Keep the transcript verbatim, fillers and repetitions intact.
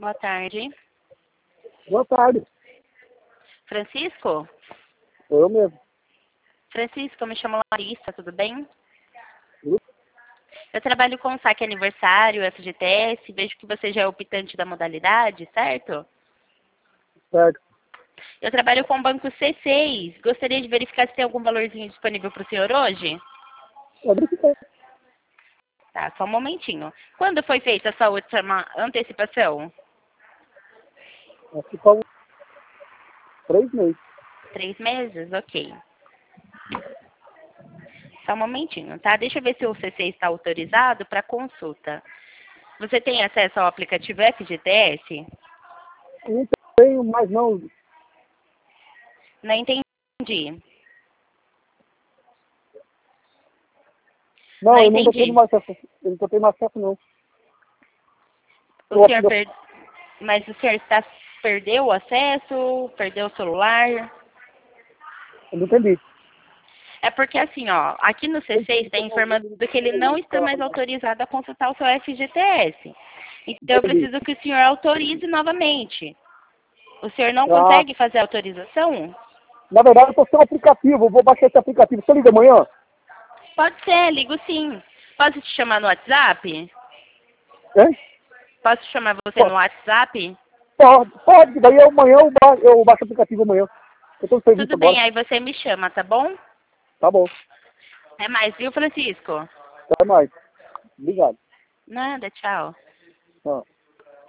Boa tarde. Boa tarde. Francisco? Sou eu mesmo. Francisco, eu me chamo Larissa, tudo bem? Sim. Eu trabalho com o saque aniversário, F G T S, vejo que você já é optante da modalidade, certo? Certo. Eu trabalho com o banco C seis. Gostaria de verificar se tem algum valorzinho disponível para o senhor hoje? Pode verificar. Tá, só um momentinho. Quando foi feita a sua última antecipação? Acho que são três meses. Três meses? Ok. Só um momentinho, tá? Deixa eu ver se o C seis está autorizado para consulta. Você tem acesso ao aplicativo F G T S? Não tenho mais não. Não entendi. Não, Não eu não tô tendo entendi. mais acesso. Eu não tô tendo acesso não. O Eu, senhor eu, per... Mas o senhor está... perdeu o acesso? Perdeu o celular? eu não entendi. É porque assim, ó, aqui no C seis está informando que ele não está mais autorizado a consultar o seu F G T S. Então eu Entendi. preciso que o senhor autorize novamente. O senhor não Ah, consegue fazer a autorização? na verdade eu tô sem o aplicativo. Eu vou baixar esse aplicativo. Você liga amanhã? Pode ser, ligo sim. Posso te chamar no WhatsApp? Hein? Posso chamar você no Pode, WhatsApp? pode, pode. Daí eu, amanhã eu, ba eu baixo o aplicativo amanhã. Eu tô no serviço Tudo bem, agora. aí você me chama, tá bom? Tá bom. É mais, viu, Francisco? Até mais. Obrigado. Nada, tchau. Ah.